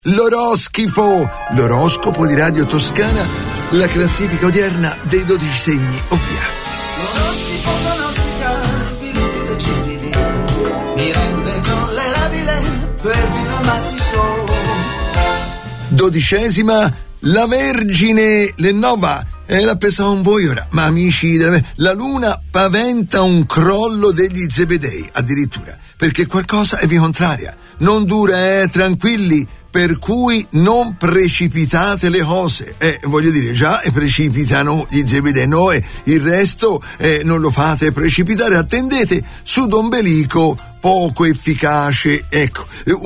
L'oroschifo, l'oroscopo di Radio Toscana, la classifica odierna dei 12 segni, ovvia. L'oroscopo pronostica sviluppi decisivi, mi rende tollerabile perfino il Masti Show. 12ª, la Vergine, l'Ennova. La pensavo un voi ora, ma amici, la Luna paventa un crollo degli Zebedei, addirittura, perché qualcosa è vi contraria. Non dura, tranquilli, per cui non precipitate le cose. Voglio dire, già precipitano gli Zebedei, no, il resto non lo fate precipitare, attendete su d'ombelico poco efficace. Ecco,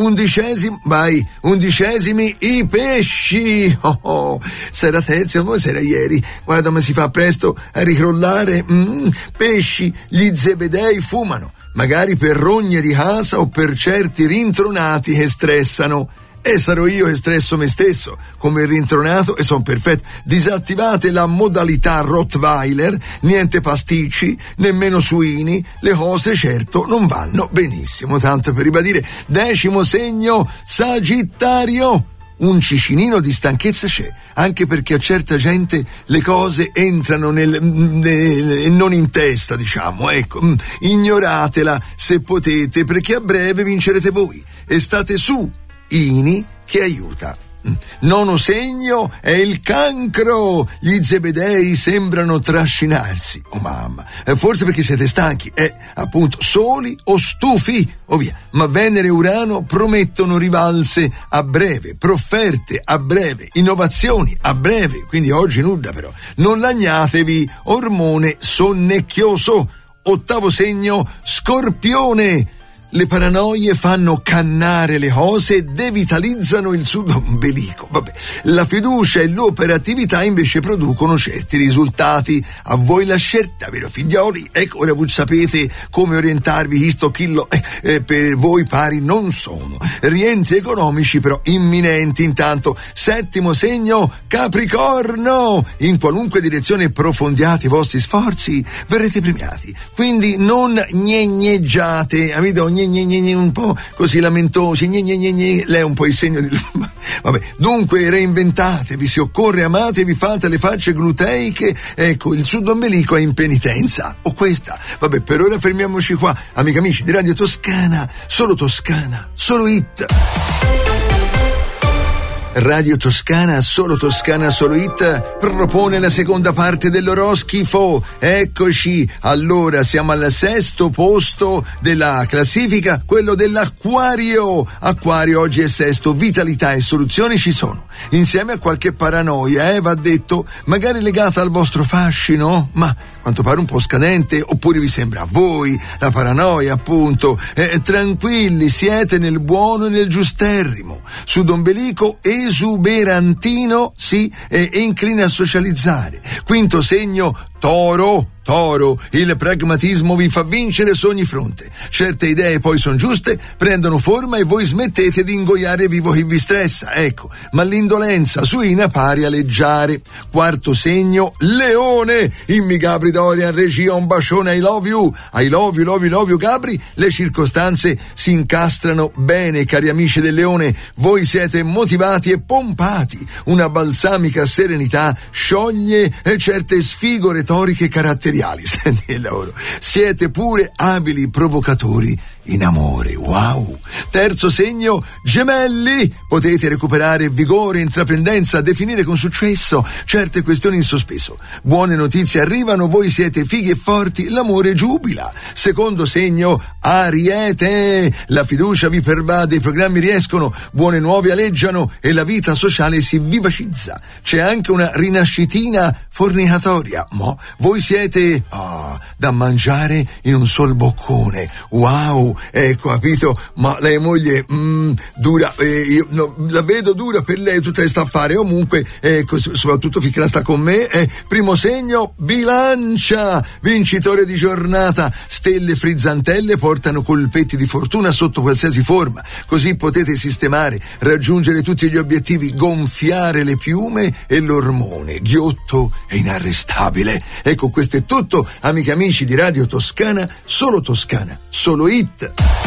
11esimi i pesci. Sarà terza, come sarà ieri? Guarda, ma si fa presto a ricrollare. Pesci, gli Zebedei fumano, magari per rogne di casa o per certi rintronati che stressano. E sarò io che stresso me stesso, come il rintronato, e son perfetto. Disattivate la modalità Rottweiler, niente pasticci, nemmeno suini, le cose certo non vanno benissimo. Tanto per ribadire, 10° segno, Sagittario. Un cicinino di stanchezza c'è, anche perché a certa gente le cose entrano non in testa, diciamo, ecco. Ignoratela se potete, perché a breve vincerete voi. E state su, Ini, che aiuta. 9° segno è il Cancro. Gli Zebedei sembrano trascinarsi. Oh mamma, forse perché siete stanchi, appunto, soli o stufi, o via. Ma Venere e Urano promettono rivalse a breve, profferte a breve, innovazioni a breve, quindi oggi nulla però. Non lagnatevi, ormone sonnecchioso. 8° segno, Scorpione. Le paranoie fanno cannare le cose e devitalizzano il sudombelico. Vabbè, la fiducia e l'operatività invece producono certi risultati. A voi la scelta, vero figlioli? Ecco, ora voi sapete come orientarvi, chi sto chillo per voi pari non sono. Rientri economici però imminenti. Intanto, 7° segno, Capricorno. In qualunque direzione profondiate i vostri sforzi, verrete premiati. Quindi non gnegneggiate, amico, un po' così lamentosi, lei è un po' il segno di... Vabbè, dunque reinventatevi, se occorre amatevi, fate le facce gluteiche, ecco, il sudombelico è in penitenza, o questa. Vabbè, per ora fermiamoci qua, amici di Radio Toscana, solo hit. Radio Toscana, solo hit, propone la seconda parte dell'oroschifo. Eccoci, allora siamo al 6° posto della classifica, quello dell'Acquario. Acquario oggi è 6°, vitalità e soluzioni ci sono, insieme a qualche paranoia, va detto, magari legata al vostro fascino, ma quanto pare un po' scadente, oppure vi sembra a voi la paranoia, appunto. Tranquilli, siete nel buono e nel giusterrimo. Sudombelico esuberantino, sì, e incline a socializzare. 5° segno, Toro, il pragmatismo vi fa vincere su ogni fronte. Certe idee poi sono giuste, prendono forma e voi smettete di ingoiare vivo chi vi stressa, ecco, ma l'indolenza suina pari aleggiare. 4° segno, Leone, immi Gabri Dorian, regia, un bacione, I love you Gabri. Le circostanze si incastrano bene, cari amici del Leone, voi siete motivati e pompati, una serenità scioglie certe sfigo retoriche caratteriali. Senti il lavoro. Siete pure abili provocatori in amore, wow. 3° segno, Gemelli, potete recuperare vigore, intraprendenza, definire con successo certe questioni in sospeso. Buone notizie arrivano, voi siete fighi e forti, l'amore giubila. 2° segno, Ariete, la fiducia vi pervade, i programmi riescono, buone nuove aleggiano e la vita sociale si vivacizza. C'è anche una rinascitina fornicatoria, ma voi siete da mangiare in un sol boccone, wow. Ecco, capito, ma lei moglie dura, io la vedo dura per lei tutta questa affare, comunque ecco, soprattutto finché la sta con me. 1° segno, Bilancia, vincitore di giornata, stelle frizzantelle portano colpetti di fortuna sotto qualsiasi forma, così potete sistemare, raggiungere tutti gli obiettivi, gonfiare le piume e l'ormone ghiotto e inarrestabile. Ecco, questo è tutto, amici di Radio Toscana, solo hit.